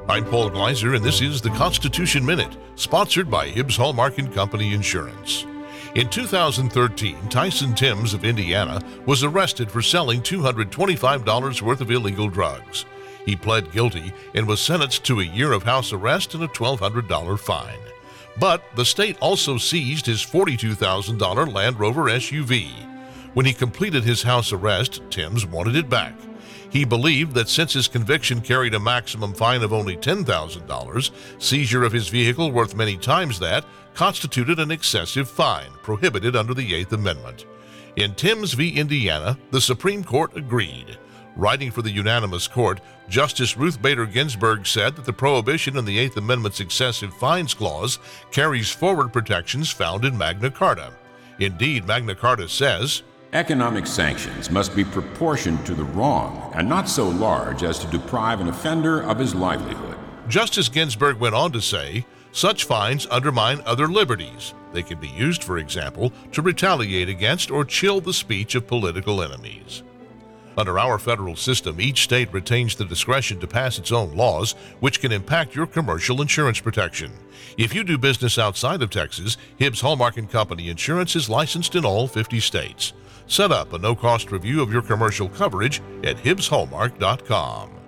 I'm Paul Gleiser, and this is the Constitution Minute, sponsored by Hibbs Hallmark & Company Insurance. In 2013, Tyson Timms of Indiana was arrested for selling $225 worth of illegal drugs. He pled guilty and was sentenced to a year of house arrest and a $1,200 fine. But the state also seized his $42,000 Land Rover SUV. When he completed his house arrest, Timms wanted it back. He believed that since his conviction carried a maximum fine of only $10,000, seizure of his vehicle worth many times that constituted an excessive fine, prohibited under the Eighth Amendment. In Timms v. Indiana, the Supreme Court agreed. Writing for the unanimous court, Justice Ruth Bader Ginsburg said that the prohibition in the Eighth Amendment's excessive fines clause carries forward protections found in Magna Carta. Indeed, Magna Carta says, "Economic sanctions must be proportioned to the wrong and not so large as to deprive an offender of his livelihood." Justice Ginsburg went on to say, such fines undermine other liberties. They can be used, for example, to retaliate against or chill the speech of political enemies. Under our federal system, each state retains the discretion to pass its own laws, which can impact your commercial insurance protection. If you do business outside of Texas, Hibbs Hallmark & Company Insurance is licensed in all 50 states. Set up a no-cost review of your commercial coverage at HibbsHallmark.com.